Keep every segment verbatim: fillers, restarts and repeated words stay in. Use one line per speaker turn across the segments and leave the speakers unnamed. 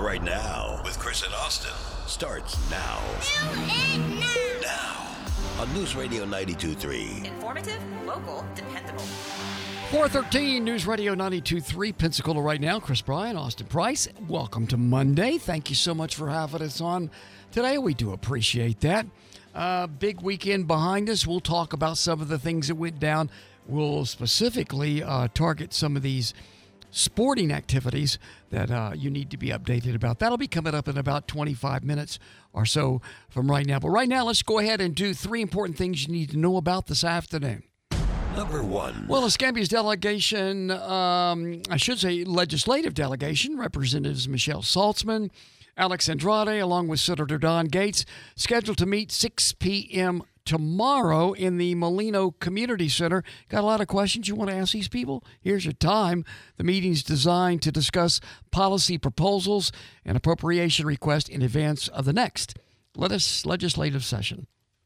Pensacola Right Now with Chris and Austin starts now. Now on News Radio ninety-two point three.
Informative, local, dependable.
four thirteen News Radio ninety-two point three, Pensacola Right Now. Chris Bryan, Austin Price. Welcome to Monday. Thank you so much for having us on today. We do appreciate that. Uh, big weekend behind us. We'll talk about some of the things that went down. We'll specifically uh, target some of these sporting activities that uh, you need to be updated about. That'll be coming up in about twenty-five minutes or so from right now. But right now, let's go ahead and do three important things you need to know about this afternoon.
Number one.
Well, Escambia's delegation, um, I should say legislative delegation, Representatives Michelle Saltzman, Alex Andrade, along with Senator Don Gates, scheduled to meet six p.m. tomorrow in the Molino Community Center. Got a lot of questions you want to ask these people? Here's your time. The meeting's designed to discuss policy proposals and appropriation requests in advance of the next legislative session.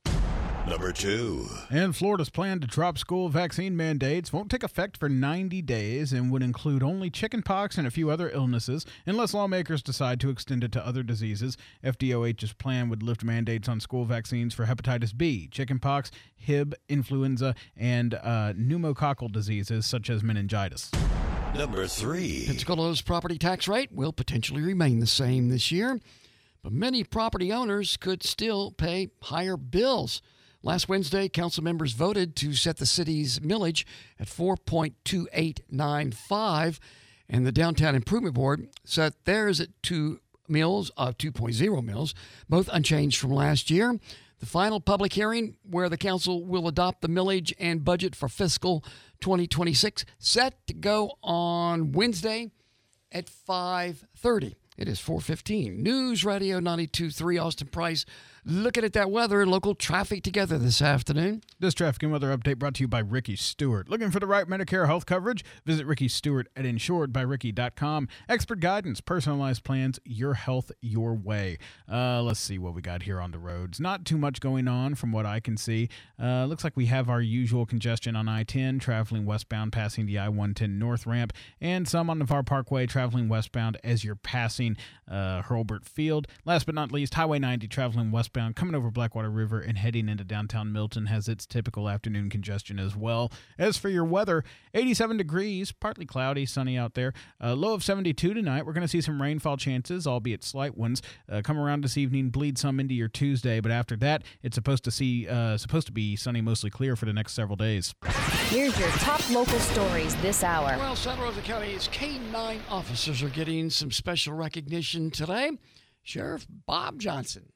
Number two.
And Florida's plan to drop school vaccine mandates won't take effect for ninety days and would include only chickenpox and a few other illnesses unless lawmakers decide to extend it to other diseases. F D O H's plan would lift mandates on school vaccines for hepatitis B, chickenpox, H I B, influenza, and uh, pneumococcal diseases such as meningitis.
Number three.
Pensacola's property tax rate will potentially remain the same this year, but many property owners could still pay higher bills. Last Wednesday, council members voted to set the city's millage at four point two eight nine five, and the Downtown Improvement Board set theirs at two mills, uh, two point oh mills, both unchanged from last year. The final public hearing, where the council will adopt the millage and budget for fiscal twenty twenty-six, set to go on Wednesday at five thirty. It is four fifteen. News Radio ninety-two point three, Austin Price. Looking at that weather and local traffic together this afternoon.
This traffic and weather update brought to you by Ricky Stewart. Looking for the right Medicare health coverage? Visit Ricky Stewart at insured by ricky dot com. Expert guidance, personalized plans, your health, your way. Uh, let's see what we got here on the roads. Not too much going on from what I can see. Uh, looks like we have our usual congestion on I ten, traveling westbound passing the I one ten North ramp, and some on Navarre Parkway traveling westbound as you're passing uh, Hurlburt Field. Last but not least, Highway ninety traveling westbound coming over Blackwater River and heading into downtown Milton has its typical afternoon congestion as well. As for your weather, eighty-seven degrees, partly cloudy, sunny out there. Uh, low of seventy-two tonight. We're going to see some rainfall chances, albeit slight ones. Uh, come around this evening, bleed some into your Tuesday, but after that, it's supposed to see uh, supposed to be sunny, mostly clear for the next several days.
Here's your top local stories this hour.
Well, Santa Rosa County's K nine officers are getting some special recognition today. Sheriff Bob Johnson.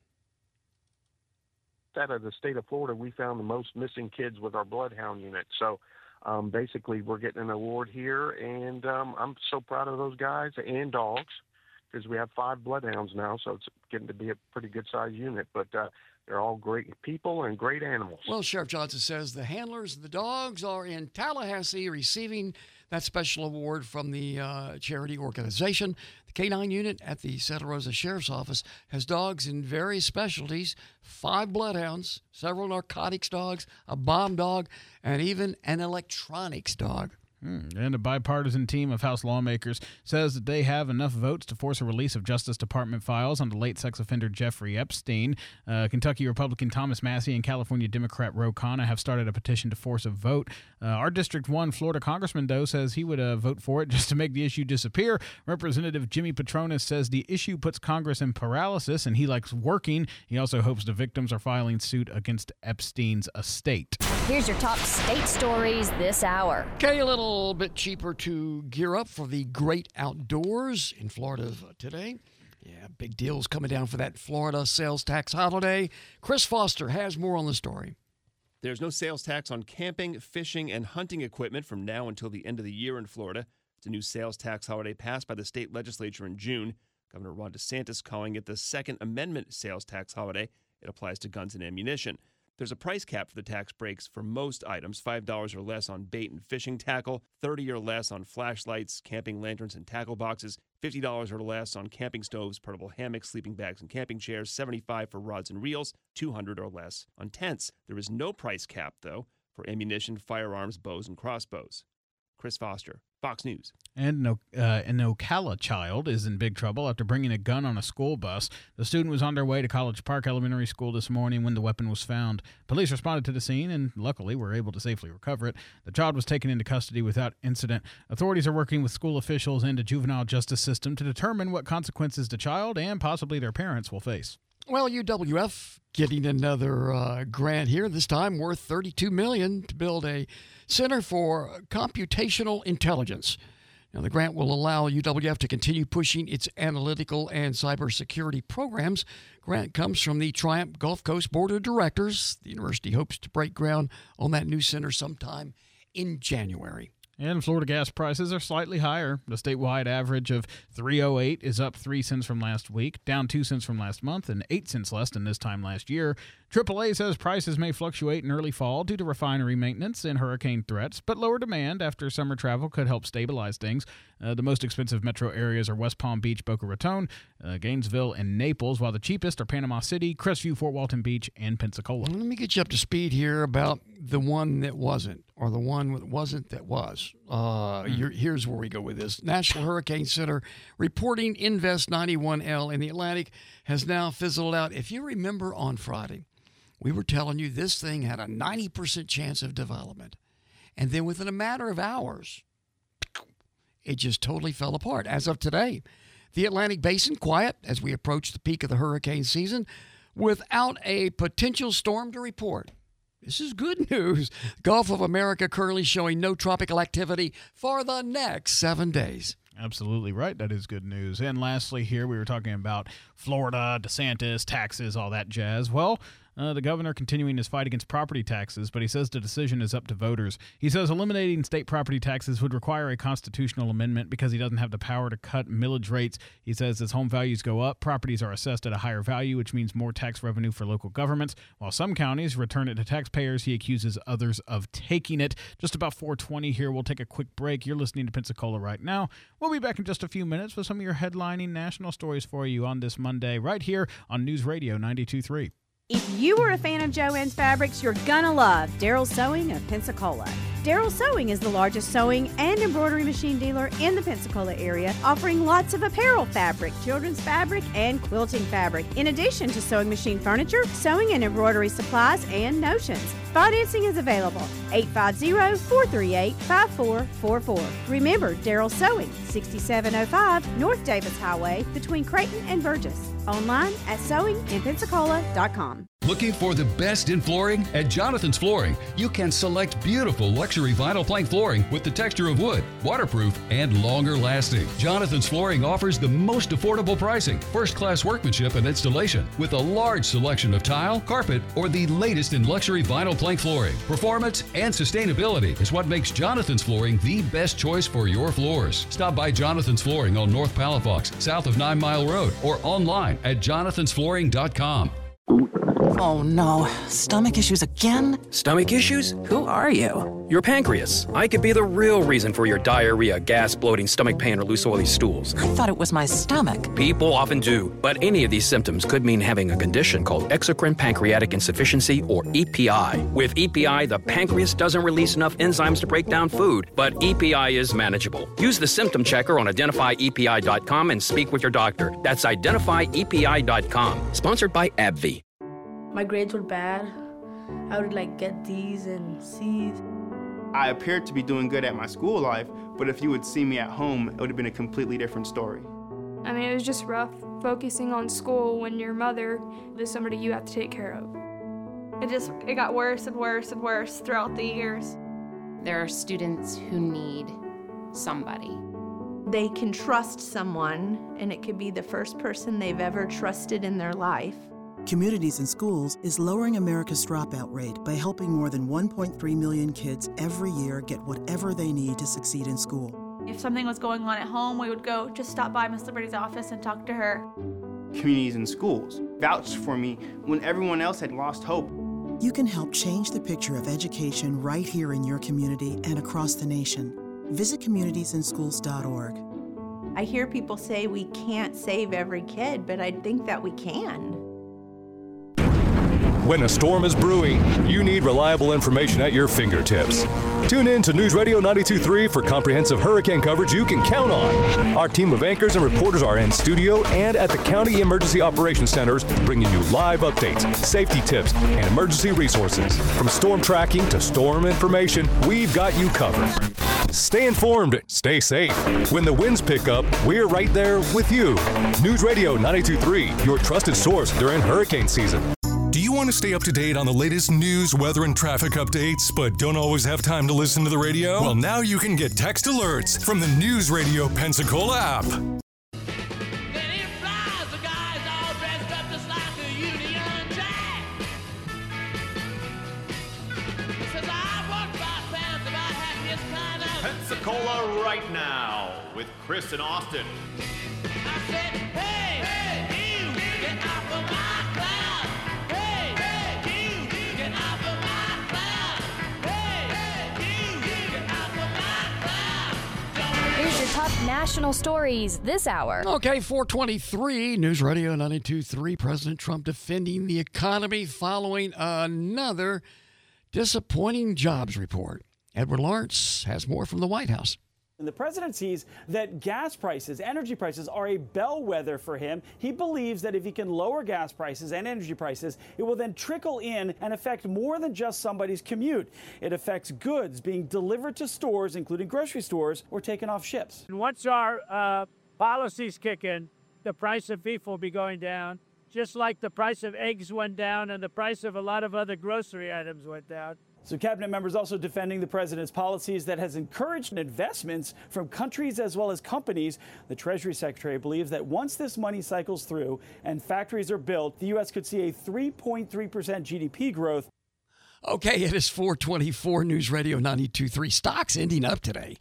Out of the state of Florida, we found the most missing kids with our Bloodhound unit. So um, basically, we're getting an award here, and um, I'm so proud of those guys and dogs because we have five Bloodhounds now, so it's getting to be a pretty good-sized unit. But uh, they're all great people and great animals.
Well, Sheriff Johnson says the handlers and the dogs are in Tallahassee receiving that special award from the uh, charity organization. The K nine unit at the Santa Rosa Sheriff's Office has dogs in various specialties, five bloodhounds, several narcotics dogs, a bomb dog, and even an electronics dog.
Hmm. And a bipartisan team of House lawmakers says that they have enough votes to force a release of Justice Department files on the late sex offender Jeffrey Epstein. Uh, Kentucky Republican Thomas Massie and California Democrat Ro Khanna have started a petition to force a vote. Uh, our District one Florida congressman, though, says he would uh, vote for it just to make the issue disappear. Representative Jimmy Petronas says the issue puts Congress in paralysis, and he likes working. He also hopes the victims are filing suit against Epstein's estate.
Here's your top state stories this hour.
Okay, a little bit cheaper to gear up for the great outdoors in Florida today. Yeah, big deals coming down for that Florida sales tax holiday. Chris Foster has more on the story.
There's no sales tax on camping, fishing, and hunting equipment from now until the end of the year in Florida. It's a new sales tax holiday passed by the state legislature in June. Governor Ron DeSantis calling it the Second Amendment sales tax holiday. It applies to guns and ammunition. There's a price cap for the tax breaks for most items, five dollars or less on bait and fishing tackle, thirty dollars or less on flashlights, camping lanterns, and tackle boxes, fifty dollars or less on camping stoves, portable hammocks, sleeping bags, and camping chairs, seventy-five dollars for rods and reels, two hundred dollars or less on tents. There is no price cap, though, for ammunition, firearms, bows, and crossbows. Chris Foster, Fox News.
And uh, an Ocala child is in big trouble after bringing a gun on a school bus. The student was on their way to College Park Elementary School this morning when the weapon was found. Police responded to the scene and luckily were able to safely recover it. The child was taken into custody without incident. Authorities are working with school officials and the juvenile justice system to determine what consequences the child and possibly their parents will face.
Well, U W F getting another uh, grant here, this time worth thirty-two million dollars to build a Center for Computational Intelligence. Now, the grant will allow U W F to continue pushing its analytical and cybersecurity programs. Grant comes from the Triumph Gulf Coast Board of Directors. The university hopes to break ground on that new center sometime in January.
And Florida gas prices are slightly higher. The statewide average of three oh eight is up three cents from last week, down two cents from last month, and eight cents less than this time last year. triple A says prices may fluctuate in early fall due to refinery maintenance and hurricane threats, but lower demand after summer travel could help stabilize things. Uh, the most expensive metro areas are West Palm Beach, Boca Raton, uh, Gainesville, and Naples, while the cheapest are Panama City, Crestview, Fort Walton Beach, and Pensacola.
Let me get you up to speed here about the one that wasn't, or the one that wasn't that was. Uh, mm. Here's where we go with this. National Hurricane Center reporting Invest ninety-one L in the Atlantic has now fizzled out. If you remember on Friday, we were telling you this thing had a ninety percent chance of development. And then within a matter of hours, it just totally fell apart. As of today, the Atlantic Basin quiet as we approach the peak of the hurricane season without a potential storm to report. This is good news. Gulf of America currently showing no tropical activity for the next seven days.
Absolutely right. That is good news. And lastly here, we were talking about Florida, DeSantis, taxes, all that jazz. Well, Uh, the governor continuing his fight against property taxes, but he says the decision is up to voters. He says eliminating state property taxes would require a constitutional amendment because he doesn't have the power to cut millage rates. He says as home values go up, properties are assessed at a higher value, which means more tax revenue for local governments. While some counties return it to taxpayers, he accuses others of taking it. Just about four twenty here. We'll take a quick break. You're listening to Pensacola right now. We'll be back in just a few minutes with some of your headlining national stories for you on this Monday right here on News Radio ninety-two point three.
If you are a fan of Joann's Fabrics, you're gonna love Darryl Sewing of Pensacola. Darryl Sewing is the largest sewing and embroidery machine dealer in the Pensacola area, offering lots of apparel fabric, children's fabric, and quilting fabric, in addition to sewing machine furniture, sewing and embroidery supplies, and notions. Financing is available. eight five zero, four three eight, five four four four. Remember, Darryl Sewing, sixty-seven oh five North Davis Highway, between Creighton and Burgess. Online at sewing in pensacola dot com.
Looking for the best in flooring? At Jonathan's Flooring, you can select beautiful luxury vinyl plank flooring with the texture of wood, waterproof, and longer lasting. Jonathan's Flooring offers the most affordable pricing, first-class workmanship and installation, with a large selection of tile, carpet, or the latest in luxury vinyl plank flooring. Performance and sustainability is what makes Jonathan's Flooring the best choice for your floors. Stop by Jonathan's Flooring on North Palafox, south of Nine Mile Road, or online at jonathans flooring dot com.
Oh no, stomach issues again?
Stomach issues? Who are you? Your pancreas. I could be the real reason for your diarrhea, gas, bloating, stomach pain, or loose oily stools.
I thought it was my stomach.
People often do, but any of these symptoms could mean having a condition called exocrine pancreatic insufficiency, or E P I. With E P I, the pancreas doesn't release enough enzymes to break down food, but E P I is manageable. Use the symptom checker on identify E P I dot com and speak with your doctor. That's identify E P I dot com. Sponsored by AbbVie.
My grades were bad. I would like get D's and C's.
I appeared to be doing good at my school life, but if you would see me at home, it would have been a completely different story.
I mean, it was just rough focusing on school when your mother is somebody you have to take care of.
It just, it got worse and worse and worse throughout the years.
There are students who need somebody.
They can trust someone, and it could be the first person they've ever trusted in their life.
Communities in Schools is lowering America's dropout rate by helping more than one point three million kids every year get whatever they need to succeed in school.
If something was going on at home, we would go just stop by Miss Liberty's office and talk to her.
Communities in Schools vouched for me when everyone else had lost hope.
You can help change the picture of education right here in your community and across the nation. Visit communities in schools dot org.
I hear people say we can't save every kid, but I think that we can.
When a storm is brewing, you need reliable information at your fingertips. Tune in to News Radio ninety-two point three for comprehensive hurricane coverage you can count on. Our team of anchors and reporters are in studio and at the County Emergency Operations Centers, bringing you live updates, safety tips, and emergency resources. From storm tracking to storm information, we've got you covered. Stay informed, stay safe. When the winds pick up, we're right there with you. News Radio ninety-two point three, your trusted source during hurricane season.
Do you want to stay up to date on the latest news, weather, and traffic updates, but don't always have time to listen to the radio? Well, now you can get text alerts from the News Radio Pensacola app.
Pensacola right now with Chris and Austin.
I said, hey, hey, you, get off of my cloud. Hey, hey, you, get off of my cloud. Hey, hey, you, get off of my cloud.
Here's your top national stories this hour.
Okay, four twenty-three, News Radio ninety-two point three. President Trump defending the economy following another disappointing jobs report. Edward Lawrence has more from the White House.
And the president sees that gas prices, energy prices, are a bellwether for him. He believes that if he can lower gas prices and energy prices, it will then trickle in and affect more than just somebody's commute. It affects goods being delivered to stores, including grocery stores, or taken off ships.
And once our uh, policies kick in, the price of beef will be going down, just like the price of eggs went down and the price of a lot of other grocery items went down.
So cabinet members also defending the president's policies that has encouraged investments from countries as well as companies. The Treasury Secretary believes that once this money cycles through and factories are built, the U S could see a three point three percent G D P growth.
Okay, it is four twenty-four, News Radio ninety-two point three. Stocks ending up today.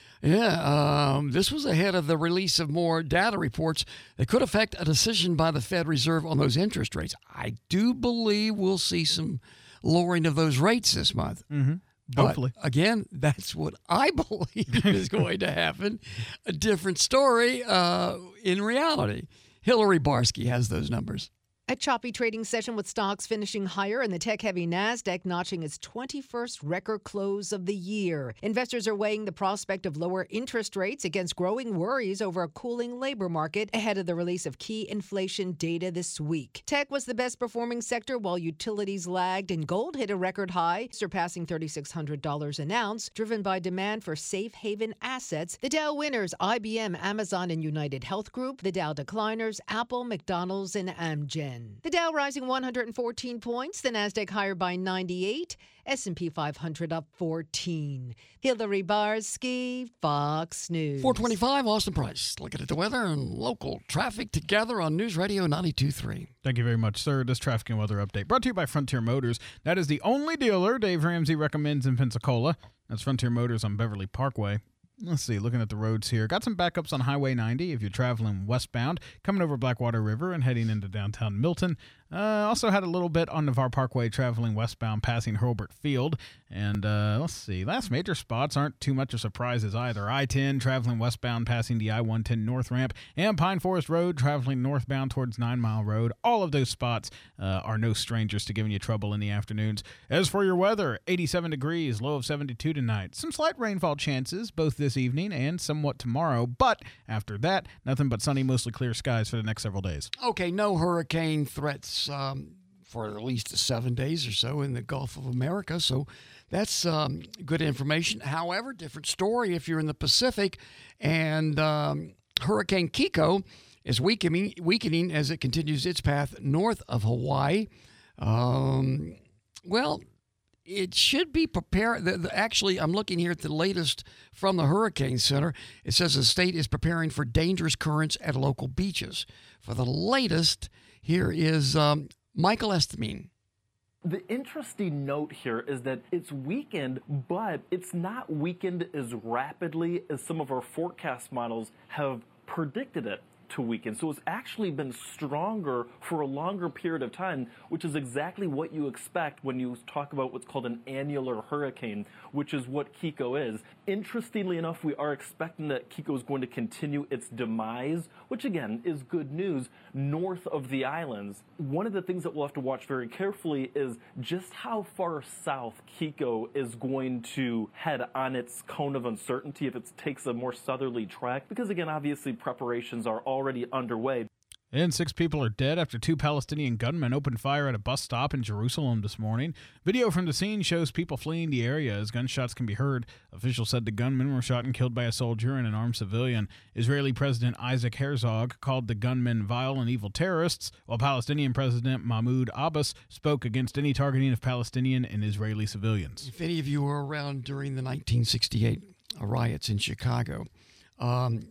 Yeah, um, this was ahead of the release of more data reports that could affect a decision by the Fed Reserve on those interest rates. I do believe we'll see some lowering of those rates this month.
Mm-hmm.
But
Hopefully.
Again, that's what I believe is going to happen. A different story uh, in reality. Hillary Barsky has those numbers.
A choppy trading session with stocks finishing higher and the tech-heavy NASDAQ notching its twenty-first record close of the year. Investors are weighing the prospect of lower interest rates against growing worries over a cooling labor market ahead of the release of key inflation data this week. Tech was the best performing sector while utilities lagged and gold hit a record high, surpassing three thousand six hundred dollars an ounce, driven by demand for safe haven assets. The Dow winners, I B M, Amazon, and United Health Group. The Dow decliners, Apple, McDonald's, and Amgen. The Dow rising one hundred fourteen points, the NASDAQ higher by ninety-eight, S and P five hundred up fourteen. Hillary Barsky, Fox News.
four twenty-five, Austin Price. Looking at the weather and local traffic together on News Radio ninety-two point three.
Thank you very much, sir. This traffic and weather update brought to you by Frontier Motors. That is the only dealer Dave Ramsey recommends in Pensacola. That's Frontier Motors on Beverly Parkway. Let's see, looking at the roads here. Got some backups on Highway ninety if you're traveling westbound, coming over Blackwater River and heading into downtown Milton. Uh, also had a little bit on Navarre Parkway traveling westbound, passing Hurlburt Field. And uh, let's see, last major spots aren't too much of surprises either. I ten traveling westbound, passing the I one ten North Ramp, and Pine Forest Road traveling northbound towards Nine Mile Road. All of those spots uh, are no strangers to giving you trouble in the afternoons. As for your weather, eighty-seven degrees, low of seventy-two tonight. Some slight rainfall chances both this evening and somewhat tomorrow, but after that, nothing but sunny, mostly clear skies for the next several days.
Okay, no hurricane threats um, for at least seven days or so in the Gulf of America, so that's um, good information. However, different story if you're in the Pacific, and um, Hurricane Kiko is weakening, weakening as it continues its path north of Hawaii. Um, well, it should be prepared. The, the, actually, I'm looking here at the latest from the Hurricane Center. It says the state is preparing for dangerous currents at local beaches. For the latest, here is um, Michael Estamine.
The interesting note here is that it's weakened, but it's not weakened as rapidly as some of our forecast models have predicted it. to weaken. So it's actually been stronger for a longer period of time, which is exactly what you expect when you talk about what's called an annular hurricane, which is what Kiko is. Interestingly enough, we are expecting that Kiko is going to continue its demise, which again is good news, north of the islands. One of the things that we'll have to watch very carefully is just how far south Kiko is going to head on its cone of uncertainty if it takes a more southerly track, because again, obviously preparations are already underway.
And six people are dead after two Palestinian gunmen opened fire at a bus stop in Jerusalem this morning. Video from the scene shows people fleeing the area as gunshots can be heard. Officials said the gunmen were shot and killed by a soldier and an armed civilian. Israeli President Isaac Herzog called the gunmen vile and evil terrorists, while Palestinian President Mahmoud Abbas spoke against any targeting of Palestinian and Israeli civilians.
If any of you were around during the nineteen sixty-eight riots in Chicago, um,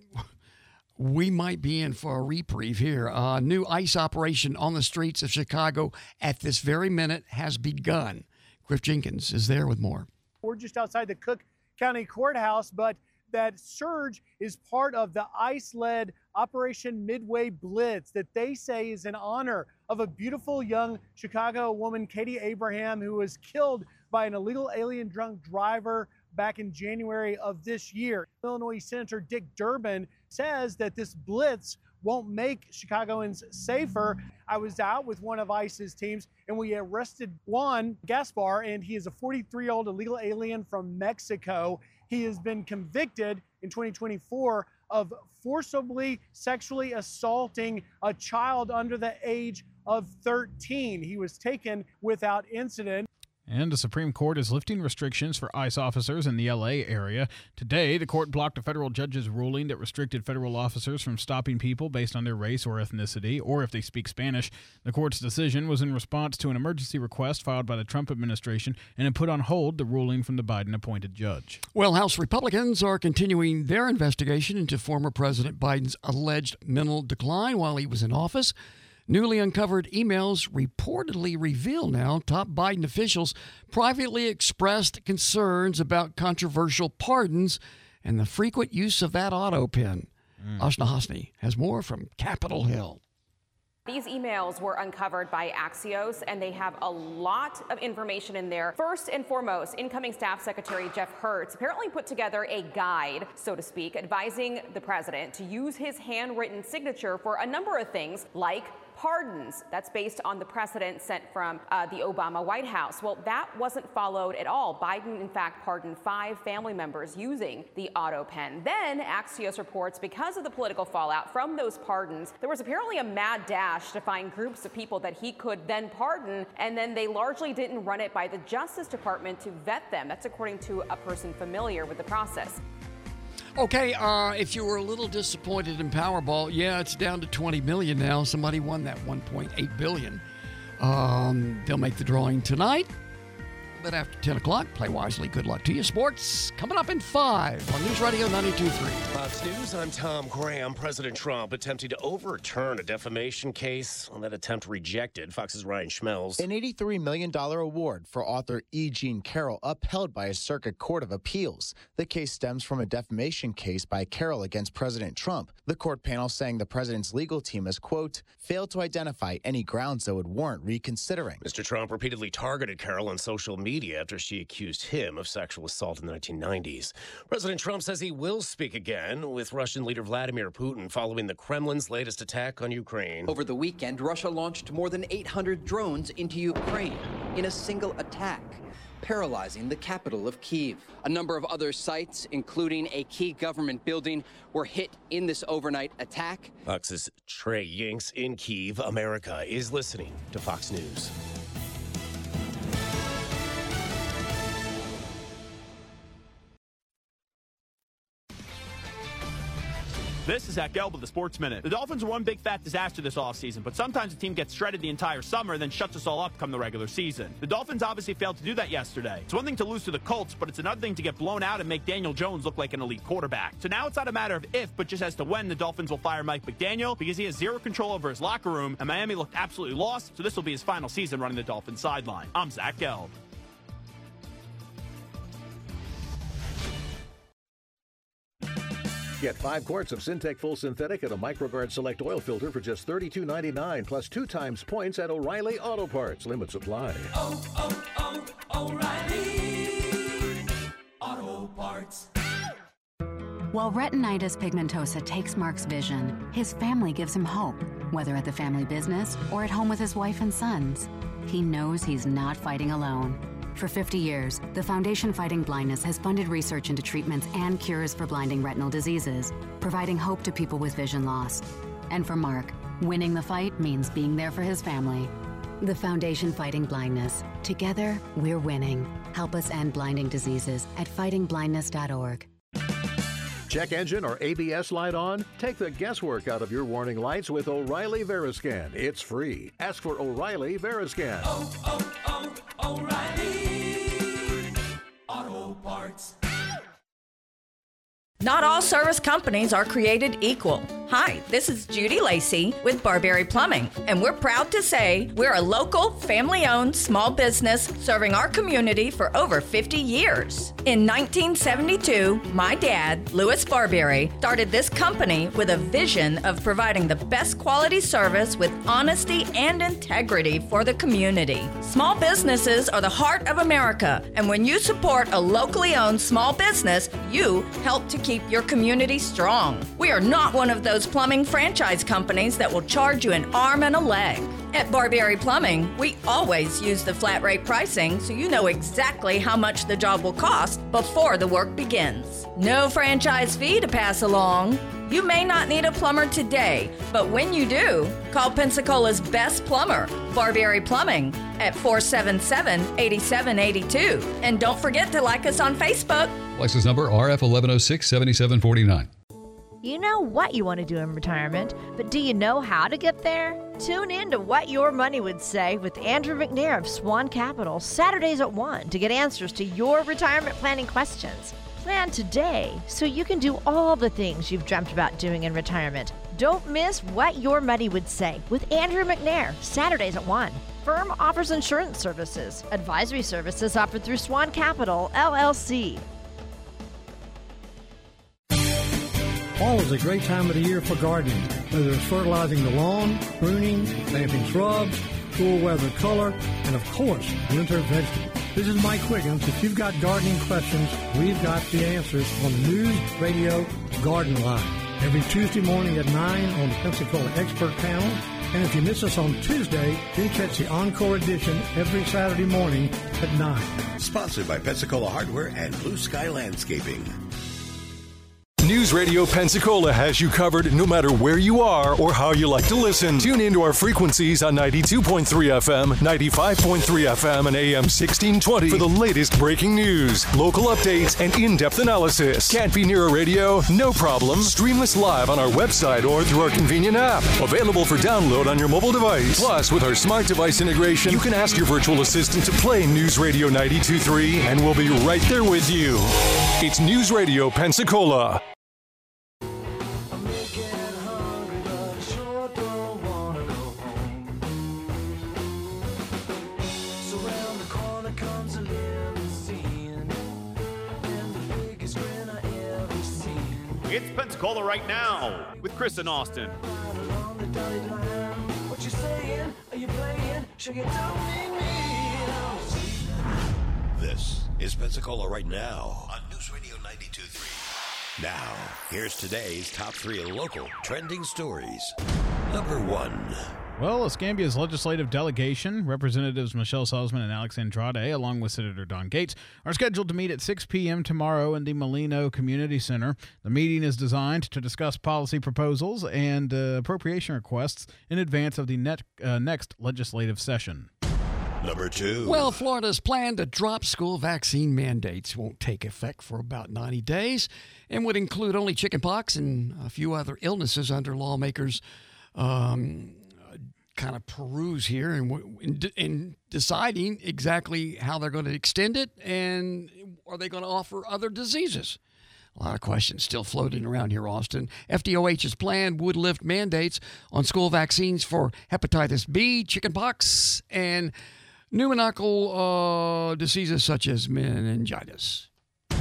we might be in for a reprieve here. A new ICE operation on the streets of Chicago at this very minute has begun. Griff Jenkins is there with more.
We're just outside the Cook County Courthouse, but that surge is part of the ICE-led Operation Midway Blitz that they say is in honor of a beautiful young Chicago woman, Katie Abraham, who was killed by an illegal alien drunk driver back in January of this year. Illinois Senator Dick Durbin says that this blitz won't make Chicagoans safer. I was out with one of ICE's teams and we arrested Juan Gaspar, and he is a forty-three-year-old illegal alien from Mexico. He has been convicted in twenty twenty-four of forcibly sexually assaulting a child under the age of thirteen. He was taken without incident.
And the Supreme Court is lifting restrictions for ICE officers in the L A area. Today, the court blocked a federal judge's ruling that restricted federal officers from stopping people based on their race or ethnicity, or if they speak Spanish. The court's decision was in response to an emergency request filed by the Trump administration, and it put on hold the ruling from the Biden-appointed judge.
Well, House Republicans are continuing their investigation into former President Biden's alleged mental decline while he was in office. Newly uncovered emails reportedly reveal now top Biden officials privately expressed concerns about controversial pardons and the frequent use of that auto pen. Mm. Ashna Hosni has more from Capitol Hill.
These emails were uncovered by Axios, and they have a lot of information in there. First and foremost, incoming Staff Secretary Jeff Hertz apparently put together a guide, so to speak, advising the president to use his handwritten signature for a number of things like pardons. That's based on the precedent sent from uh, the Obama White House. Well, that wasn't followed at all. Biden, in fact, pardoned five family members using the auto pen. Then Axios reports because of the political fallout from those pardons, there was apparently a mad dash to find groups of people that he could then pardon, and then they largely didn't run it by the Justice Department to vet them. That's according to a person familiar with the process.
Okay, uh, if you were a little disappointed in Powerball, yeah, it's down to twenty million dollars now. Somebody won that one point eight billion dollars. Um, they'll make the drawing tonight. But after ten o'clock, play wisely. Good luck to you. Sports coming up in five on News Radio ninety-two point three.
Fox News, I'm Tom Graham. President Trump attempting to overturn a defamation case. On that attempt rejected. Fox's Ryan Schmelz.
An eighty-three million dollars award for author E. Jean Carroll upheld by a circuit court of appeals. The case stems from a defamation case by Carroll against President Trump. The court panel saying the president's legal team has, quote, failed to identify any grounds that would warrant reconsidering.
Mister Trump repeatedly targeted Carroll on social media after she accused him of sexual assault in the nineteen nineties. President Trump says he will speak again with Russian leader Vladimir Putin following the Kremlin's latest attack on Ukraine.
Over the weekend, Russia launched more than eight hundred drones into Ukraine in a single attack, paralyzing the capital of Kyiv. A number of other sites, including a key government building, were hit in this overnight attack.
Fox's Trey Yinks in Kyiv, America, is listening to Fox News.
This is Zach Gelb with the Sports Minute. The Dolphins are one big fat disaster this offseason, but sometimes a team gets shredded the entire summer, then shuts us all up come the regular season. The Dolphins obviously failed to do that yesterday. It's one thing to lose to the Colts, but it's another thing to get blown out and make Daniel Jones look like an elite quarterback. So now it's not a matter of if, but just as to when the Dolphins will fire Mike McDaniel, because he has zero control over his locker room, and Miami looked absolutely lost, so this will be his final season running the Dolphins sideline. I'm Zach Gelb.
Get five quarts of Syntec Full Synthetic and a MicroGuard Select Oil Filter for just thirty-two ninety-nine, plus two times points at O'Reilly Auto Parts. Limit supply.
Oh, oh, oh, O'Reilly Auto Parts.
While retinitis pigmentosa takes Mark's vision, his family gives him hope, whether at the family business or at home with his wife and sons. He knows he's not fighting alone. For fifty years, the Foundation Fighting Blindness has funded research into treatments and cures for blinding retinal diseases, providing hope to people with vision loss. And for Mark, winning the fight means being there for his family. The Foundation Fighting Blindness. Together, we're winning. Help us end blinding diseases at fighting blindness dot org.
Check engine or A B S light on? Take the guesswork out of your warning lights with O'Reilly Veriscan. It's free. Ask for O'Reilly Veriscan.
Oh, oh, oh, O'Reilly Auto Parts.
Not all service companies are created equal. Hi, this is Judy Lacey with Barberry Plumbing, and we're proud to say we're a local, family-owned small business serving our community for over fifty years. In nineteen seventy-two, my dad, Louis Barberry, started this company with a vision of providing the best quality service with honesty and integrity for the community. Small businesses are the heart of America, and when you support a locally owned small business, you help to keep your community strong. We are not one of those plumbing franchise companies that will charge you an arm and a leg. At Barberry Plumbing, we always use the flat rate pricing so you know exactly how much the job will cost before the work begins. No franchise fee to pass along. You may not need a plumber today, but when you do, call Pensacola's best plumber, Barberry Plumbing, at four seven seven, eight seven eight two. And don't forget to like us on Facebook.
License number R F eleven oh six, seventy-seven forty-nine.
You know what you want to do in retirement, but do you know how to get there? Tune in to What Your Money Would Say with Andrew McNair of Swan Capital, Saturdays at one, to get answers to your retirement planning questions. Plan today so you can do all the things you've dreamt about doing in retirement. Don't miss What Your Money Would Say with Andrew McNair, Saturdays at one. Firm offers insurance services. Advisory services offered through Swan Capital, L L C.
Fall is a great time of the year for gardening, whether it's fertilizing the lawn, pruning, planting shrubs, cool weather color, and of course, winter vegetables. This is Mike Wiggins. If you've got gardening questions, we've got the answers on the News Radio Garden Line. Every Tuesday morning at nine on the Pensacola Expert Panel. And if you miss us on Tuesday, then catch the Encore edition every Saturday morning at nine.
Sponsored by Pensacola Hardware and Blue Sky Landscaping.
News Radio Pensacola has you covered no matter where you are or how you like to listen. Tune into our frequencies on ninety-two point three F M, ninety-five point three F M, and A M sixteen twenty for the latest breaking news, local updates, and in-depth analysis. Can't be near a radio? No problem. Stream us live on our website or through our convenient app. Available for download on your mobile device. Plus, with our smart device integration, you can ask your virtual assistant to play News Radio ninety-two point three, and we'll be right there with you. It's News Radio Pensacola.
It's Pensacola Right Now with Chris and Austin.
What you saying? Are you playing? Should you don't need me?
This is Pensacola Right Now on News Radio ninety-two point three. Now, here's today's top three local trending stories. Number one.
Well, Escambia's legislative delegation, Representatives Michelle Salzman and Alex Andrade, along with Senator Don Gates, are scheduled to meet at six p.m. tomorrow in the Molino Community Center. The meeting is designed to discuss policy proposals and uh, appropriation requests in advance of the net, uh, next legislative session.
Number two.
Well, Florida's plan to drop school vaccine mandates won't take effect for about ninety days and would include only chickenpox and a few other illnesses under lawmakers' um, kind of peruse here and in, in deciding exactly how they're going to extend it, and are they going to offer other diseases? A lot of questions still floating around here, Austin. F D O H's plan would lift mandates on school vaccines for hepatitis B, chickenpox, and pneumococcal uh, diseases such as meningitis.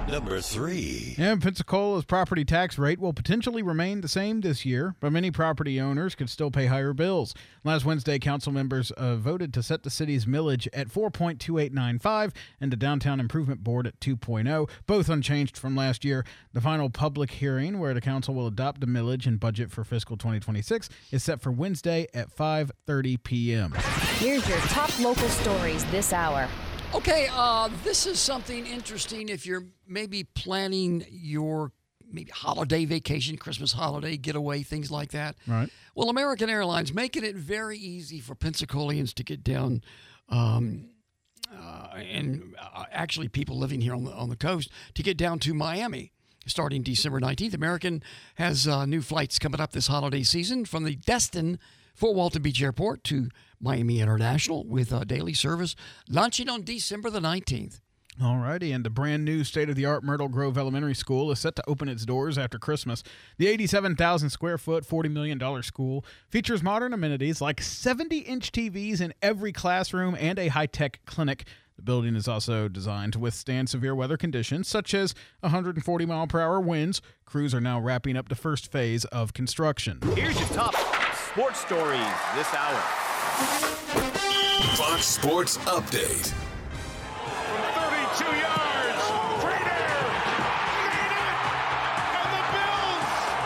Number three.
And Pensacola's property tax rate will potentially remain the same this year, but many property owners could still pay higher bills. Last Wednesday, council members uh, voted to set the city's millage at four point two eight nine five and the Downtown Improvement Board at two point oh, both unchanged from last year. The final public hearing, where the council will adopt the millage and budget for fiscal twenty twenty-six, is set for Wednesday at five thirty p.m.
Here's your top local stories this hour.
Okay, uh, this is something interesting if you're maybe planning your maybe holiday vacation, Christmas holiday getaway, things like that.
Right.
Well, American Airlines making it very easy for Pensacolians to get down, um, uh, and uh, actually people living here on the on the coast to get down to Miami. Starting December nineteenth, American has uh, new flights coming up this holiday season from the Destin Fort Walton Beach Airport to Miami International with a daily service launching on December the nineteenth.
All righty, and the brand new state-of-the-art Myrtle Grove Elementary School is set to open its doors after Christmas. The eighty-seven thousand square foot, forty million dollars school features modern amenities like seventy inch T Vs in every classroom and a high-tech clinic. The building is also designed to withstand severe weather conditions, such as one hundred forty mile per hour winds. Crews are now wrapping up the first phase of construction.
Here's your top sports stories this hour.
Fox Sports Update.
thirty-two yards, Prater made it, and the Bills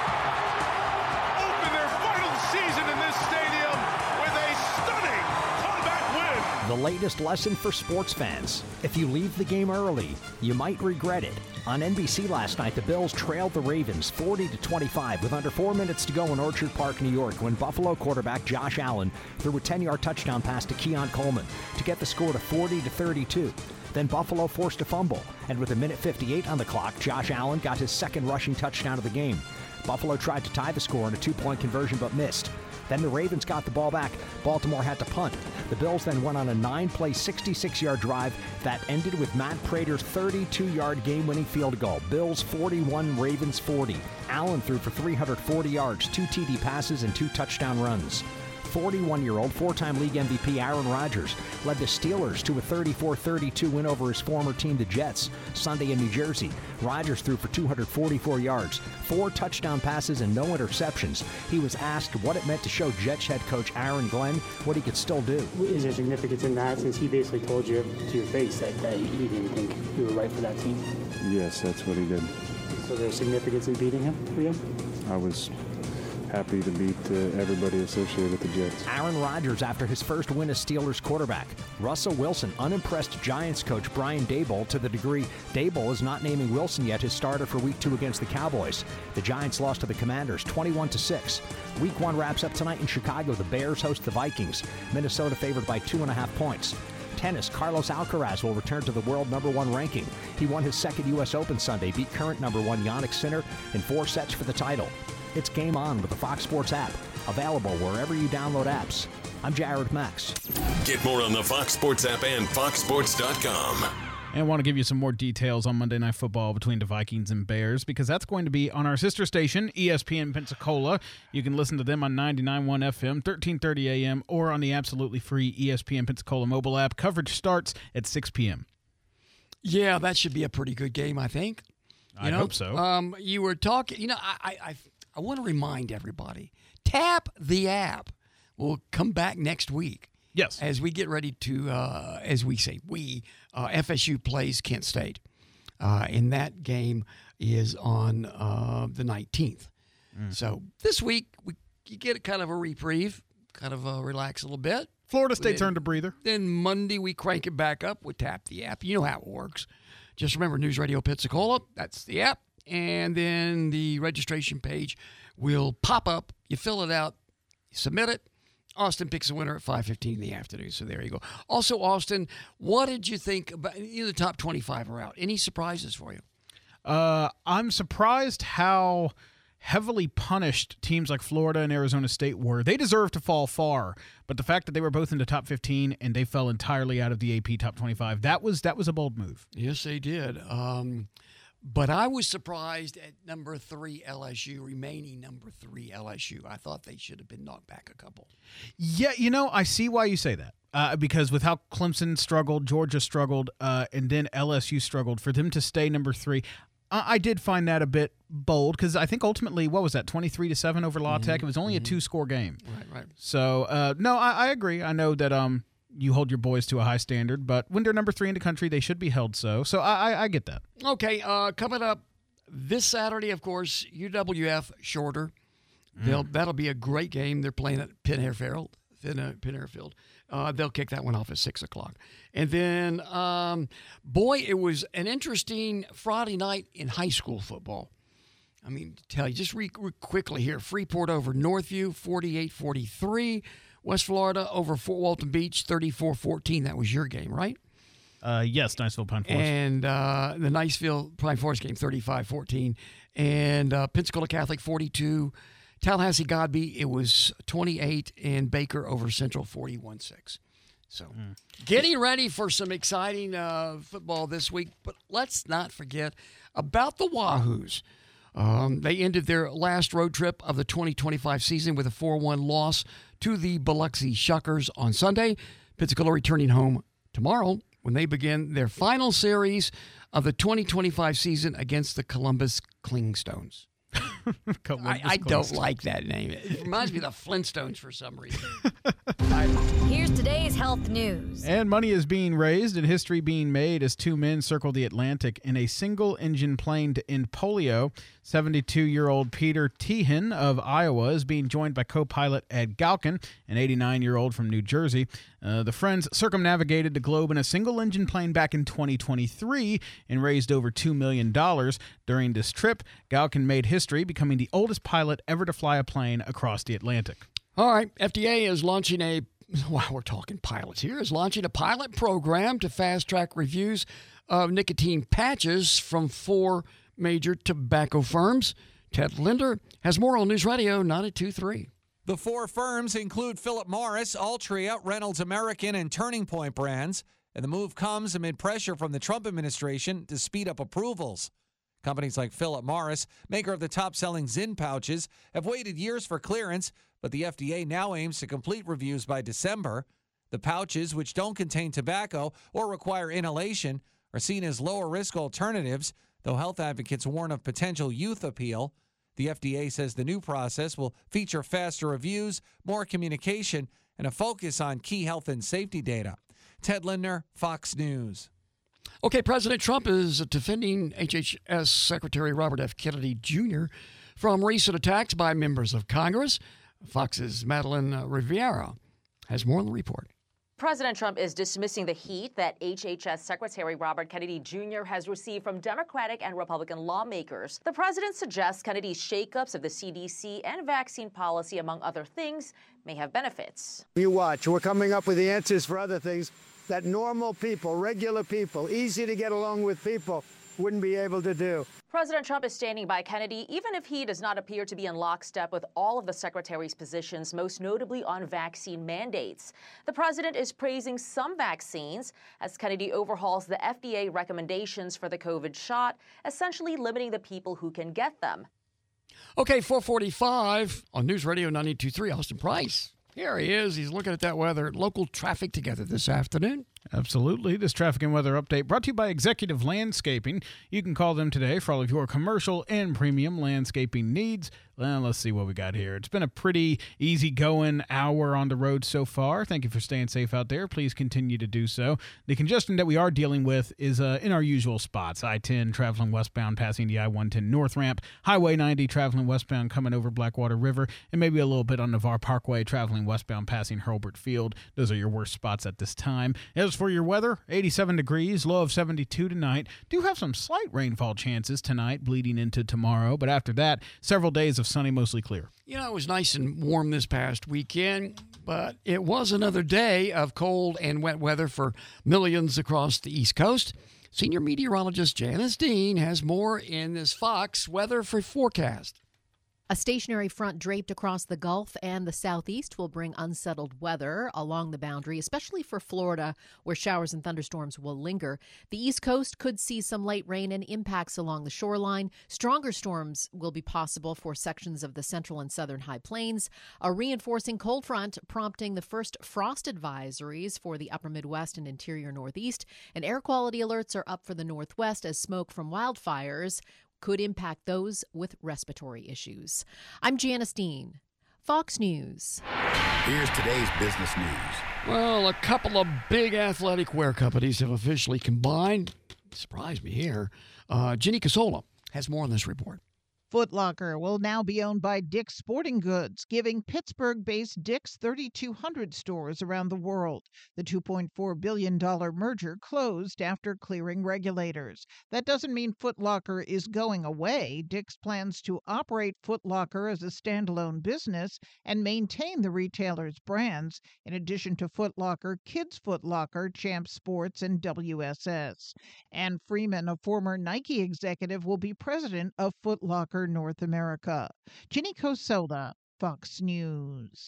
open their final season in this stadium with a stunning comeback win.
The latest lesson for sports fans. If you leave the game early, you might regret it. On N B C last night, the Bills trailed the Ravens forty to twenty-five with under four minutes to go in Orchard Park, New York, when Buffalo quarterback Josh Allen threw a ten-yard touchdown pass to Keon Coleman to get the score to forty to thirty-two. Then Buffalo forced a fumble, and with a minute fifty-eight on the clock, Josh Allen got his second rushing touchdown of the game. Buffalo tried to tie the score in a two-point conversion but missed. Then the Ravens got the ball back. Baltimore had to punt. The Bills then went on a nine-play, sixty-six yard drive that ended with Matt Prater's thirty-two yard game-winning field goal. Bills forty-one, Ravens forty. Allen threw for three hundred forty yards, two T D passes, and two touchdown runs. forty-one-year-old four-time league M V P Aaron Rodgers led the Steelers to a thirty-four thirty-two win over his former team, the Jets, Sunday in New Jersey. Rodgers threw for two hundred forty-four yards, four touchdown passes, and no interceptions. He was asked what it meant to show Jets head coach Aaron Glenn what he could still do.
Is there significance in that, since he basically told you to your face that, that he didn't think you were right for that team?
Yes, that's what he did.
So there's significance in beating him for you?
I was happy to beat uh, everybody associated with the Jets.
Aaron Rodgers after his first win as Steelers quarterback. Russell Wilson unimpressed Giants coach Brian Daboll to the degree Daboll is not naming Wilson yet his starter for week two against the Cowboys. The Giants lost to the Commanders twenty-one to six. Week one wraps up tonight in Chicago. The Bears host the Vikings. Minnesota favored by two and a half points. Tennis, Carlos Alcaraz will return to the world number one ranking. He won his second U S Open Sunday, beat current number one Jannik Sinner in four sets for the title. It's Game On with the Fox Sports app, available wherever you download apps. I'm Jared Max.
Get more on the Fox Sports app and fox sports dot com.
And I want to give you some more details on Monday Night Football between the Vikings and Bears, because that's going to be on our sister station, E S P N Pensacola. You can listen to them on ninety-nine point one F M, thirteen thirty A M, or on the absolutely free E S P N Pensacola mobile app. Coverage starts at six p.m.
Yeah, that should be a pretty good game, I think.
I
know?
hope so.
Um, you were talking, you know, I, I, I, I want to remind everybody, Tap the App will come back next week.
Yes.
As we get ready to, uh, as we say, we, uh, F S U plays Kent State. Uh, and that game is on uh, the nineteenth.
Mm.
So this week, we you get kind of a reprieve, kind of uh, relax a little bit.
Florida State's
then,
earned a breather.
Then Monday, we crank it back up with Tap the App. You know how it works. Just remember, News Radio Pensacola, that's the app. And then the registration page will pop up. You fill it out, you submit it. Austin picks a winner at five fifteen in the afternoon. So there you go. Also, Austin, what did you think about you know, the top twenty-five are out? Any surprises for you?
Uh, I'm surprised how heavily punished teams like Florida and Arizona State were. They deserve to fall far, but the fact that they were both in the top fifteen and they fell entirely out of the A P top twenty-five, that was that was a bold move.
Yes, they did. Um, But I was surprised at number three L S U, remaining number three L S U. I thought they should have been knocked back a couple.
Yeah, you know, I see why you say that. Uh, because with how Clemson struggled, Georgia struggled, uh, and then L S U struggled, for them to stay number three, uh, I did find that a bit bold because I think ultimately, what was that, twenty-three to seven over La Tech? Mm-hmm. It was only mm-hmm. a two-score game.
Right, right.
So, uh, no, I, I agree. I know that um, you hold your boys to a high standard, but when they're number three in the country, they should be held so. So I, I, I get that.
Okay, uh, coming up this Saturday, of course, U W F Shorter. Mm. They'll That'll be a great game. They're playing at Penn Air Field. Penn Air Field. Uh, they'll kick that one off at six o'clock. And then, um, boy, it was an interesting Friday night in high school football. I mean, to tell you, just re- re- quickly here, Freeport over Northview, forty-eight forty-three. West Florida over Fort Walton Beach, thirty-four fourteen. That was your game, right?
Uh, yes, Niceville Pine Forest.
And uh, the Niceville Pine Forest game, thirty-five fourteen. And uh, Pensacola Catholic, forty-two. Tallahassee Godby, it was twenty-eight, and Baker over Central, forty-one six. So mm. getting ready for some exciting uh, football this week, but let's not forget about the Wahoos. Um, they ended their last road trip of the twenty twenty-five season with a four one loss to the Biloxi Shuckers on Sunday. Pensacola returning home tomorrow when they begin their final series of the twenty twenty-five season against the Columbus Clingstones. I, I don't like that name. It reminds me of the Flintstones for some reason.
Here's today's health news.
And money is being raised and history being made as two men circle the Atlantic in a single-engine plane to end polio. seventy-two-year-old Peter Tehan of Iowa is being joined by co-pilot Ed Galkin, an eighty-nine-year-old from New Jersey. Uh, the friends circumnavigated the globe in a single-engine plane back in twenty twenty-three and raised over two million dollars. During this trip, Galkin made history, becoming the oldest pilot ever to fly a plane across the Atlantic.
All right, F D A is launching a, wow, we're talking pilots here, is launching a pilot program to fast-track reviews of nicotine patches from four major tobacco firms. Ted Linder has more on News Radio ninety-two point three.
The four firms include Philip Morris, Altria, Reynolds American, and Turning Point brands, and the move comes amid pressure from the Trump administration to speed up approvals. Companies like Philip Morris, maker of the top-selling Zyn pouches, have waited years for clearance, but the F D A now aims to complete reviews by December. The pouches, which don't contain tobacco or require inhalation, are seen as lower-risk alternatives, though health advocates warn of potential youth appeal. The F D A says the new process will feature faster reviews, more communication, and a focus on key health and safety data. Ted Lindner, Fox News.
Okay, President Trump is defending H H S Secretary Robert F. Kennedy Junior from recent attacks by members of Congress. Fox's Madeline Rivera has more on the report.
President Trump is dismissing the heat that H H S Secretary Robert Kennedy Junior has received from Democratic and Republican lawmakers. The president suggests Kennedy's shakeups of the C D C and vaccine policy, among other things, may have benefits.
You watch. We're coming up with the answers for other things that normal people, regular people, easy to get along with people wouldn't be able to do.
President Trump is standing by Kennedy, even if he does not appear to be in lockstep with all of the secretary's positions, most notably on vaccine mandates. The president is praising some vaccines as Kennedy overhauls the F D A recommendations for the COVID shot, essentially limiting the people who can get them.
Okay, four forty-five on News Radio ninety-two point three, Austin Price. Here he is. He's looking at that weather. Local traffic together this afternoon.
Absolutely. This traffic and weather update brought to you by Executive Landscaping. You can call them today for all of your commercial and premium landscaping needs. Well, let's see what we got here. It's been a pretty easy-going hour on the road so far. Thank you for staying safe out there. Please continue to do so. The congestion that we are dealing with is uh, in our usual spots. I ten traveling westbound passing the I one ten North Ramp, Highway ninety traveling westbound coming over Blackwater River, and maybe a little bit on Navarre Parkway traveling westbound passing Hurlburt Field. Those are your worst spots at this time. As for your weather, eighty-seven degrees, low of seventy-two tonight. Do have some slight rainfall chances tonight bleeding into tomorrow, but after that, several days of sunny, mostly clear.
You know, it was nice and warm this past weekend, but it was another day of cold and wet weather for millions across the East Coast. Senior meteorologist Janice Dean has more in this Fox weather for forecast.
A stationary front draped across the Gulf and the southeast will bring unsettled weather along the boundary, especially for Florida, where showers and thunderstorms will linger. The East Coast could see some light rain and impacts along the shoreline. Stronger storms will be possible for sections of the central and southern high plains. A reinforcing cold front prompting the first frost advisories for the upper Midwest and interior Northeast. And air quality alerts are up for the Northwest as smoke from wildfires could impact those with respiratory issues. I'm Janice Dean, Fox News.
Here's today's business news.
Well, a couple of big athletic wear companies have officially combined. Surprised me here. Uh, Jenny Casola has more on this report.
Foot Locker will now be owned by Dick's Sporting Goods, giving Pittsburgh-based Dick's thirty-two hundred stores around the world. The two point four billion dollars merger closed after clearing regulators. That doesn't mean Foot Locker is going away. Dick's plans to operate Foot Locker as a standalone business and maintain the retailer's brands, in addition to Foot Locker, Kids Foot Locker, Champ Sports, and W S S. Ann Freeman, a former Nike executive, will be president of Foot Locker North America. Jenny Cosola, Fox News.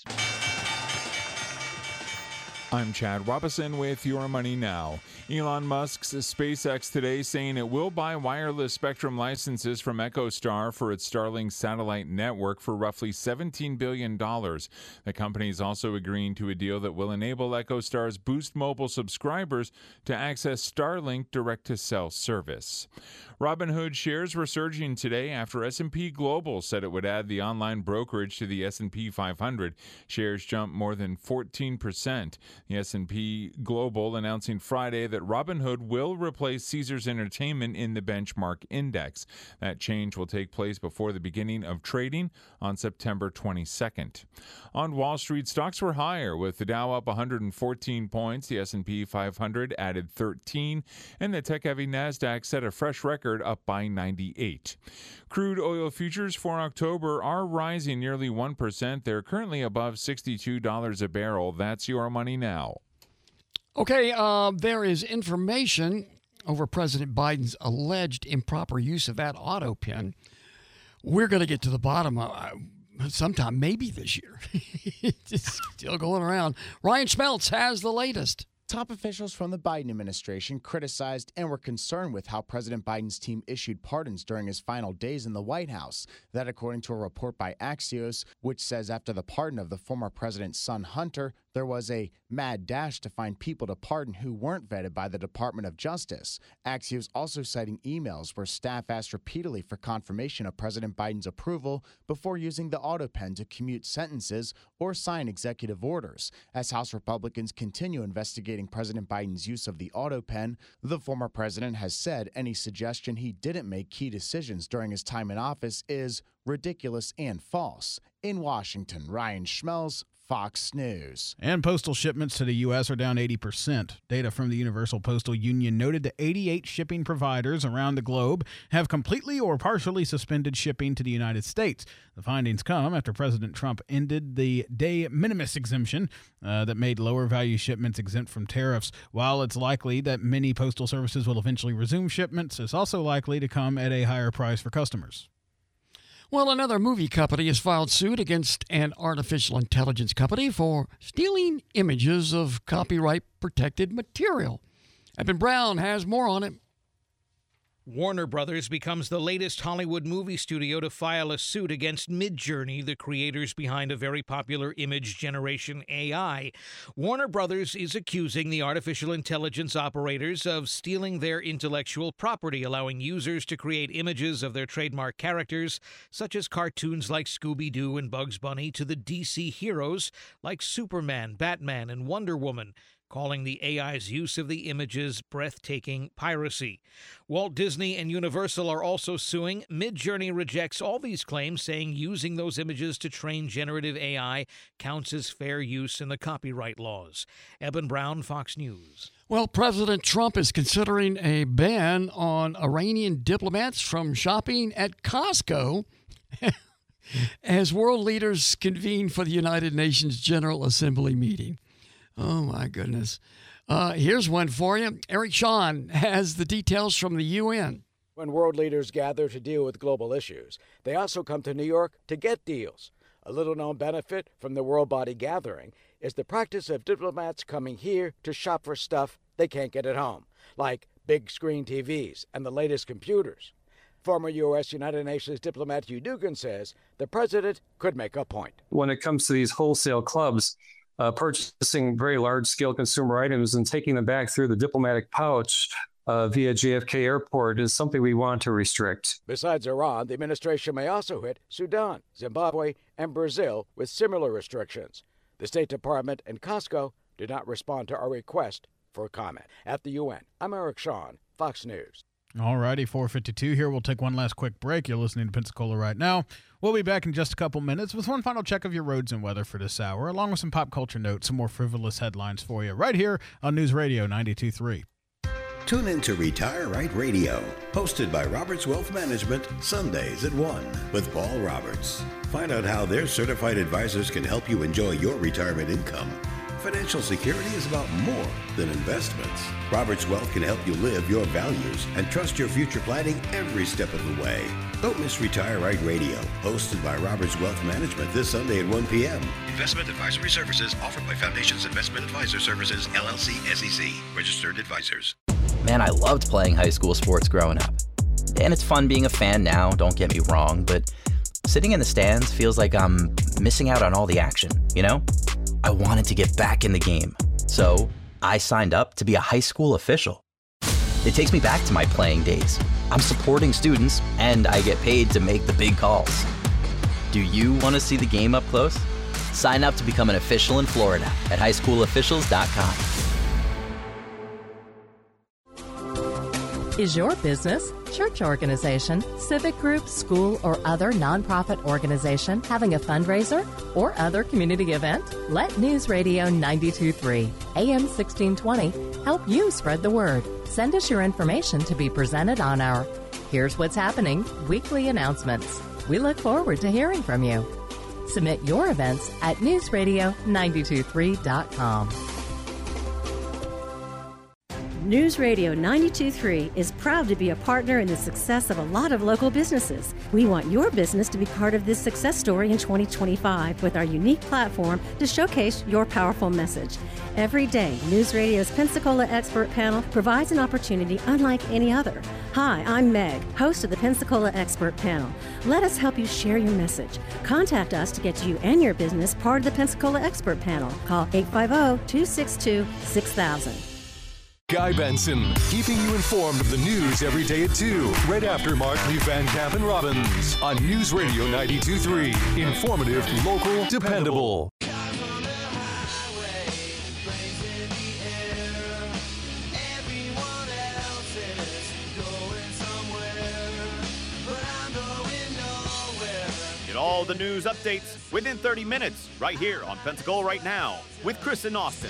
I'm Chad Robison with Your Money Now. Elon Musk's SpaceX today saying it will buy wireless spectrum licenses from EchoStar for its Starlink satellite network for roughly seventeen billion dollars. The company is also agreeing to a deal that will enable EchoStar's Boost Mobile subscribers to access Starlink direct-to-cell service. Robinhood shares were surging today after S and P Global said it would add the online brokerage to the S and P five hundred. Shares jumped more than fourteen percent. The S and P Global announcing Friday that Robinhood will replace Caesars Entertainment in the benchmark index. That change will take place before the beginning of trading on September twenty-second. On Wall Street, stocks were higher, with the Dow up one hundred fourteen points, the S and P five hundred added thirteen, and the tech-heavy NASDAQ set a fresh record up by ninety-eight. Crude oil futures for October are rising nearly one percent. They're currently above sixty-two dollars a barrel. That's Your Money Now.
Okay, uh, there is information over President Biden's alleged improper use of that auto pen. We're going to get to the bottom of it sometime, maybe this year. It's still going around. Ryan Schmeltz has the latest.
Top officials from the Biden administration criticized and were concerned with how President Biden's team issued pardons during his final days in the White House. That, according to a report by Axios, which says after the pardon of the former president's son Hunter, there was a mad dash to find people to pardon who weren't vetted by the Department of Justice. Axios also citing emails where staff asked repeatedly for confirmation of President Biden's approval before using the auto pen to commute sentences or sign executive orders. As House Republicans continue investigating President Biden's use of the auto pen, the former president has said any suggestion he didn't make key decisions during his time in office is ridiculous and false. In Washington, Ryan Schmelz, Fox News.
And postal shipments to the U S are down eighty percent. Data from the Universal Postal Union noted that eighty-eight shipping providers around the globe have completely or partially suspended shipping to the United States. The findings come after President Trump ended the de minimis exemption uh, that made lower value shipments exempt from tariffs. While it's likely that many postal services will eventually resume shipments, it's also likely to come at a higher price for customers.
Well, another movie company has filed suit against an artificial intelligence company for stealing images of copyright-protected material. Eben Brown has more on it.
Warner Brothers becomes the latest Hollywood movie studio to file a suit against Midjourney, the creators behind a very popular image generation A I. Warner Brothers is accusing the artificial intelligence operators of stealing their intellectual property, allowing users to create images of their trademark characters, such as cartoons like Scooby-Doo and Bugs Bunny, to the D C heroes like Superman, Batman, and Wonder Woman, calling the A I's use of the images breathtaking piracy. Walt Disney and Universal are also suing. Midjourney rejects all these claims, saying using those images to train generative A I counts as fair use in the copyright laws. Eben Brown, Fox News.
Well, President Trump is considering a ban on Iranian diplomats from shopping at Costco as world leaders convene for the United Nations General Assembly meeting. Oh, my goodness. Uh, here's one for you. Eric Shawn has the details from the U N.
When world leaders gather to deal with global issues, they also come to New York to get deals. A little-known benefit from the World Body Gathering is the practice of diplomats coming here to shop for stuff they can't get at home, like big-screen T Vs and the latest computers. Former U S United Nations diplomat Hugh Dugan says the president could make a point.
When it comes to these wholesale clubs, uh, purchasing very large-scale consumer items and taking them back through the diplomatic pouch uh, via J F K Airport is something we want to restrict.
Besides Iran, the administration may also hit Sudan, Zimbabwe, and Brazil with similar restrictions. The State Department and Costco did not respond to our request for comment. At the U N, I'm Eric Shawn, Fox News.
All righty, four fifty-two here. We'll take one last quick break. You're listening to Pensacola right now. We'll be back in just a couple minutes with one final check of your roads and weather for this hour, along with some pop culture notes, some more frivolous headlines for you, right here on News Radio ninety-two point three.
Tune in to Retire Right Radio, hosted by Roberts Wealth Management, Sundays at one with Paul Roberts. Find out how their certified advisors can help you enjoy your retirement income. Financial security is about more than investments. Roberts Wealth can help you live your values and trust your future planning every step of the way. Don't miss Retire Right Radio, hosted by Roberts Wealth Management this Sunday at one p.m.
Investment advisory services offered by Foundations Investment Advisor Services, L L C, S E C, registered advisors.
Man, I loved playing high school sports growing up. And it's fun being a fan now, don't get me wrong, but sitting in the stands feels like I'm missing out on all the action, you know? I wanted to get back in the game, so I signed up to be a high school official. It takes me back to my playing days. I'm supporting students, and I get paid to make the big calls. Do you want to see the game up close? Sign up to become an official in Florida at high school officials dot com.
Is your business, church organization, civic group, school, or other nonprofit organization having a fundraiser or other community event? Let News Radio ninety-two point three, A M sixteen twenty help you spread the word. Send us your information to be presented on our Here's What's Happening weekly announcements. We look forward to hearing from you. Submit your events at news radio ninety-two point three dot com.
News Radio ninety-two point three is proud to be a partner in the success of a lot of local businesses. We want your business to be part of this success story in twenty twenty-five with our unique platform to showcase your powerful message. Every day, News Radio's Pensacola Expert Panel provides an opportunity unlike any other. Hi, I'm Meg, host of the Pensacola Expert Panel. Let us help you share your message. Contact us to get you and your business part of the Pensacola Expert Panel. Call eight five zero, two six two, six thousand.
Guy Benson, keeping you informed of the news every day at two, right after Mark Lee Van Camp and Robbins on News Radio ninety-two point three. Informative, local, dependable.
Get all the news updates within thirty minutes right here on Pensacola Right Now with Chris and Austin.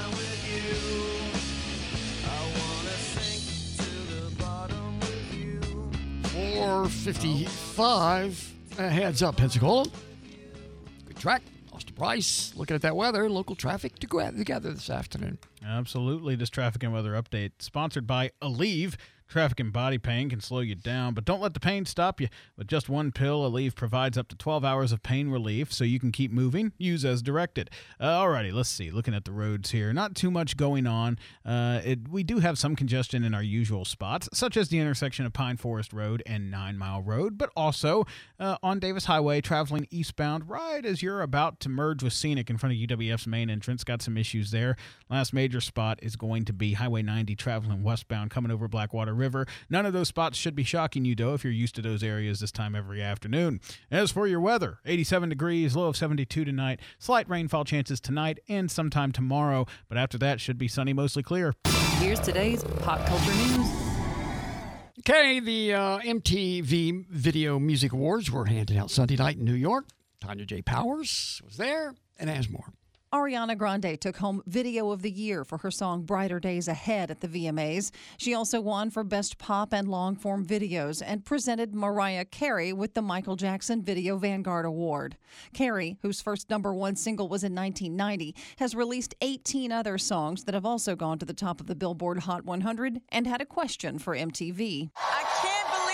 four fifty-five. Uh, heads up, Pensacola. Good track. Austin Price. Looking at that weather. Local traffic to go together this afternoon.
Absolutely. This traffic and weather update sponsored by Aleve. Traffic and body pain can slow you down, but don't let the pain stop you. With just one pill, Aleve provides up to twelve hours of pain relief so you can keep moving. Use as directed. Uh, alrighty, let's see. Looking at the roads here, not too much going on. Uh, it, we do have some congestion in our usual spots, such as the intersection of Pine Forest Road and Nine Mile Road, but also uh, on Davis Highway, traveling eastbound right as you're about to merge with Scenic in front of U W F's main entrance. Got some issues there. Last major spot is going to be Highway ninety traveling westbound, coming over Blackwater River. None of those spots should be shocking you, though, if you're used to those areas this time every afternoon. As for your weather, eighty-seven degrees, low of seventy-two tonight. Slight rainfall chances tonight and sometime tomorrow, but after that should be sunny, mostly clear.
Here's today's pop culture news.
Okay, the uh, M T V Video Music Awards were handed out Sunday night in New York. Tanya J. Powers was there and has more.
Ariana Grande took home Video of the Year for her song Brighter Days Ahead at the V M As. She also won for Best Pop and Long-Form Videos and presented Mariah Carey with the Michael Jackson Video Vanguard Award. Carey, whose first number one single was in nineteen ninety, has released eighteen other songs that have also gone to the top of the Billboard Hot one hundred and had a question for M T V.
I can't believe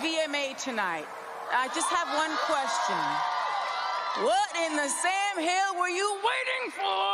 V M A tonight. I just have one question. What in the Sam Hill were you waiting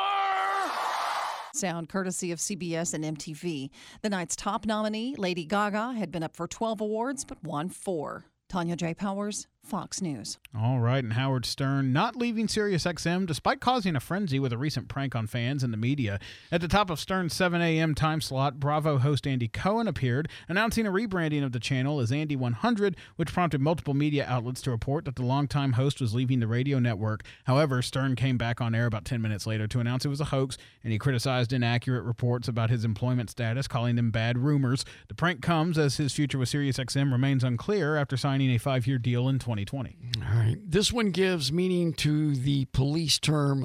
for?
Sound courtesy of C B S and M T V. The night's top nominee, Lady Gaga, had been up for twelve awards but won four. Tanya J. Powers, Fox News.
All right, and Howard Stern not leaving SiriusXM despite causing a frenzy with a recent prank on fans and the media. At the top of Stern's seven a.m. time slot, Bravo host Andy Cohen appeared, announcing a rebranding of the channel as Andy one hundred, which prompted multiple media outlets to report that the longtime host was leaving the radio network. However, Stern came back on air about ten minutes later to announce it was a hoax, and he criticized inaccurate reports about his employment status, calling them bad rumors. The prank comes as his future with SiriusXM remains unclear after signing a five-year deal in twenty twenty.
All right. This one gives meaning to the police term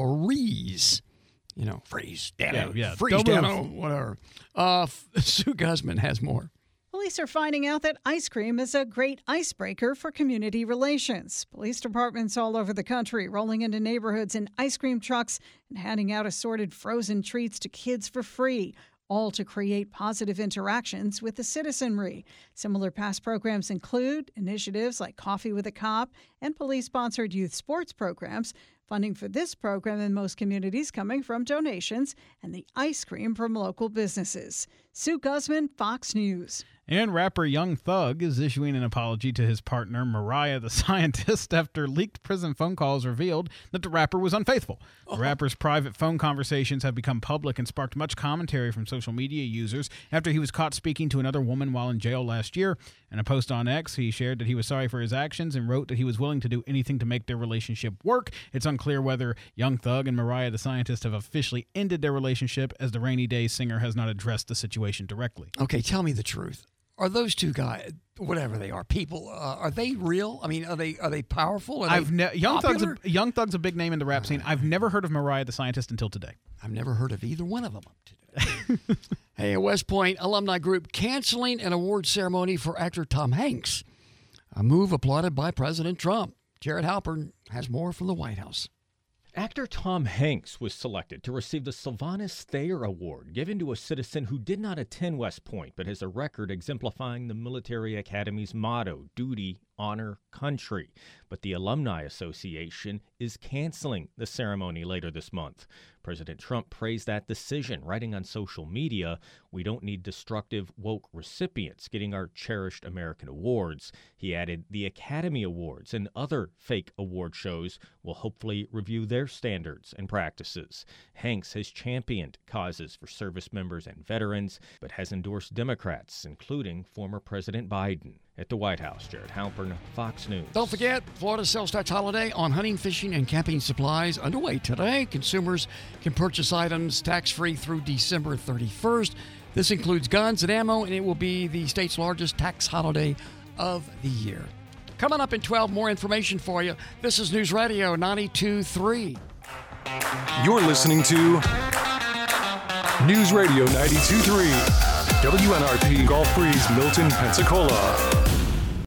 freeze. You know, freeze, Dano,
yeah, yeah.
freeze,
Don't
Dano,
move.
whatever. Uh, Sue Guzman has more.
Police are finding out that ice cream is a great icebreaker for community relations. Police departments all over the country rolling into neighborhoods in ice cream trucks and handing out assorted frozen treats to kids for free, all to create positive interactions with the citizenry. Similar past programs include initiatives like Coffee with a Cop and police-sponsored youth sports programs. Funding for this program in most communities coming from donations and the ice cream from local businesses. Sue Guzman, Fox News.
And rapper Young Thug is issuing an apology to his partner, Mariah the Scientist, after leaked prison phone calls revealed that the rapper was unfaithful. The rapper's private phone conversations have become public and sparked much commentary from social media users after he was caught speaking to another woman while in jail last year. In a post on X, he shared that he was sorry for his actions and wrote that he was willing to do anything to make their relationship work. It's unclear whether Young Thug and Mariah the Scientist have officially ended their relationship, as the Rainy Day singer has not addressed the situation directly.
Okay, tell me the truth. Are those two guys, whatever they are, people, uh, are they real? I mean, are they are they powerful? Are
I've
they
ne- Young Thug's
popular?
a, Young Thug's a big name in the rap scene. I've never heard of Mariah the Scientist until today.
I've never heard of either one of them up to today. Hey, a West Point alumni group canceling an award ceremony for actor Tom Hanks, a move applauded by President Trump. Jared Halpern has more from the White House.
Actor Tom Hanks was selected to receive the Sylvanus Thayer Award, given to a citizen who did not attend West Point, but has a record exemplifying the military academy's motto, duty, honor, country. But the Alumni Association is canceling the ceremony later this month. President Trump praised that decision, writing on social media, "We don't need destructive, woke recipients getting our cherished American awards." He added, "The Academy Awards and other fake award shows will hopefully review their standards and practices." Hanks has championed causes for service members and veterans, but has endorsed Democrats, including former President Biden. At the White House, Jared Halpern, Fox News.
Don't forget, Florida's sales tax holiday on hunting, fishing, and camping supplies underway today. Consumers can purchase items tax-free through December thirty-first. This includes guns and ammo, and it will be the state's largest tax holiday of the year. Coming up in twelve, more information for you. This is News Radio ninety-two point three.
You're listening to News Radio ninety-two point three, W N R P Gulf Breeze, Milton, Pensacola.